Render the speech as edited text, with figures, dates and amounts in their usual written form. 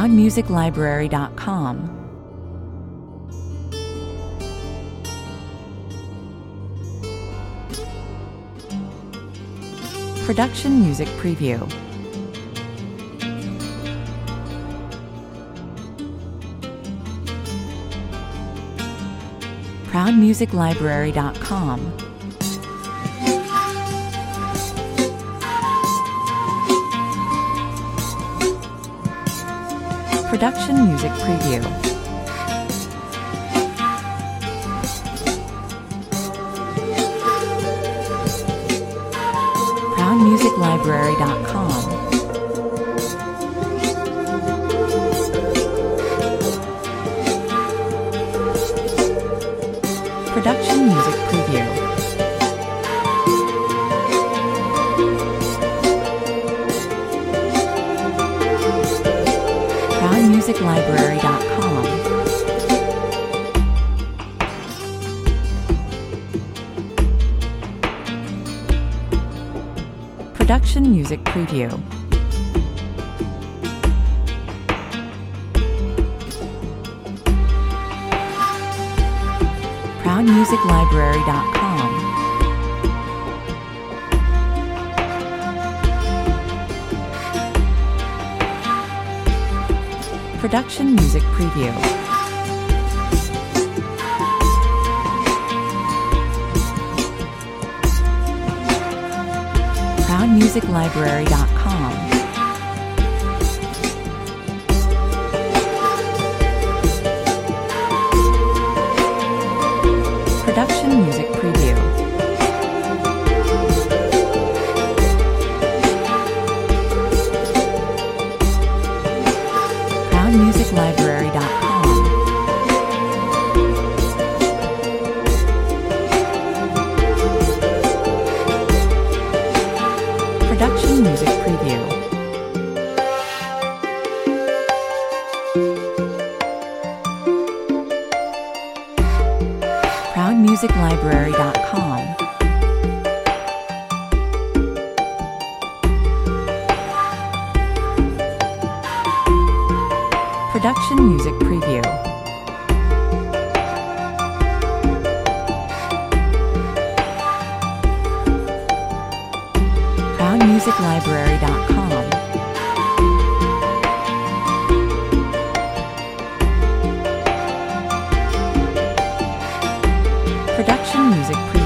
ProudMusicLibrary.com. Production Music Preview. ProudMusicLibrary.com. Production Music Preview. ProudMusicLibrary.com. Production Music Preview. ProudMusicLibrary.com. Production Music Preview. ProudMusicLibrary.com. Production Music Preview. ProudMusicLibrary.com. Production Music Preview. ProudMusicLibrary.com. Production Music Preview. ProudMusicLibrary.com. Production Music Preview. ProudMusicLibrary.com. Production Music Preview.